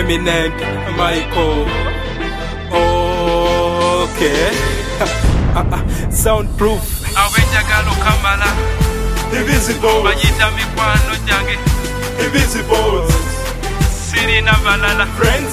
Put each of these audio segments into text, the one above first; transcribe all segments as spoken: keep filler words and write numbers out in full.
eminent Michael. Okay. Soundproof. Awenjagalo kamala. Invisible. Banyita mikwano jange. Invisible. Sirina balala. Friends.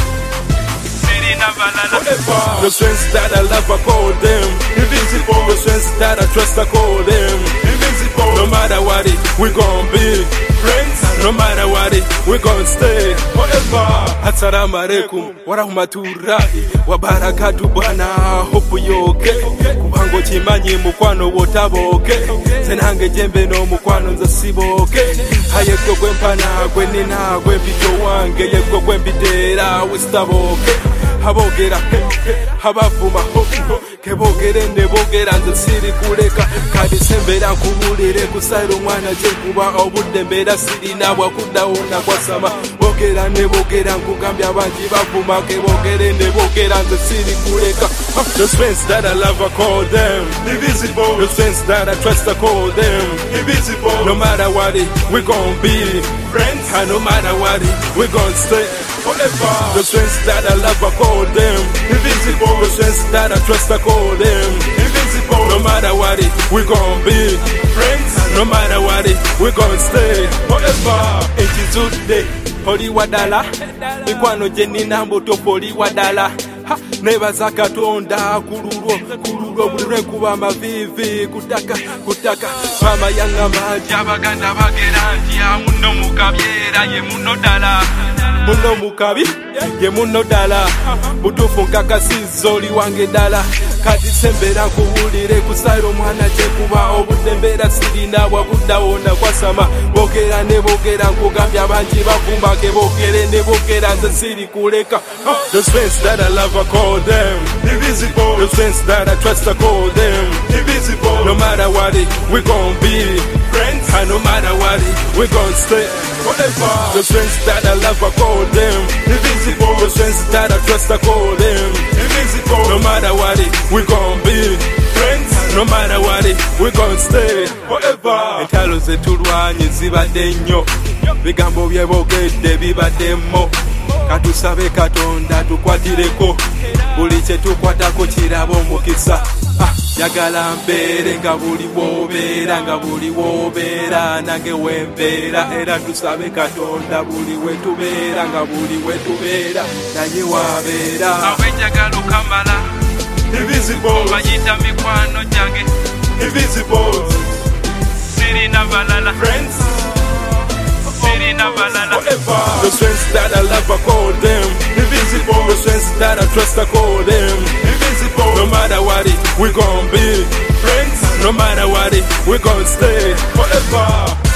Sirina balala. Forever. The friends that I love, I call them invisible. The friends that I trust, I call them invisible. No matter what it, we gon' be friends. No matter what it, we gon' stay forever. Assalamu alaikum wa rahmatullahi wa barakatuh. Bwana, hope you okay. Kubango chimanyi mukwano wotaboke. Senange jembe no mukwano nza siboke. Hayeko gwempana gwenina gwempito wange yeko gwempitera wistaboke. Habogera habavuma kebogere nebogera nze siri kuleka kadi sembera nkubulire kusairo mwana kyekuba obudde mbeera sirina bwakuddawo nakwasama bogera nebogera nkugambya abangi bavuma kebogere nebogera nze siri kuleka. The friends that I love, I call them invisible. The friends that I trust, I call them invisible. No matter what it, we gon' be friends. And no matter what it, we gon' stay forever. The friends that I love, I call them invisible. The friends that I trust, I call them invisible. No matter what it, we gon' be friends. No matter what it, we gon' stay forever. Ekizudde oli wadala mikwano gye nnina mbutuufu oli wadala. Nebaza Katonda kululwo kululwo buli lwenkuba amavivi kutaka kutaka mama yangamba nti abaganda bagera nti amuno mukabyera ye muno ddala. Muno mukabi ye muno ddala. Butuufu nkakasizza oli wange ddala. Kati sembera nkuwulire kusaira omwana kyekuba obudde mbeera sirina bwakuddawo nakwasama. Bogera ne bogera nkugambya abangi bavumba ke bogere ne bogera nze siri kuleka. The friends that I love, I call them invisible. The friends that I trust, I call them invisible. No matter what it, we gon' be friends. And no matter what it, we gon' stay forever. The friends that I love, I call them invisible. The friends that I trust, I call them invisible. No matter what it, we gon' be friends. No matter what it, we gon' stay forever. Entalo zetulwanye zibadde nnyo, bigambo byebogedde bibaddemo. Katusabe Katonda tukwatireko, buli kye tukwatako kiraba omukisa. Jagala mbeere nga buli wobeera, nga buli wobeera nange wembeera. Era tusabe Katonda buli wetubeera, nga buli wetubeera naye wabeera. Awenjagalo kamala. Invisible. Banyita mikwano jange. Invisible. Sirina balala. Friends. Sirina balala. Forever. The friends that I love, I call them invisible. The friends that I trust, I call them invisible. No matter what it, we gon' be friends. No matter what it, we gon' stay forever.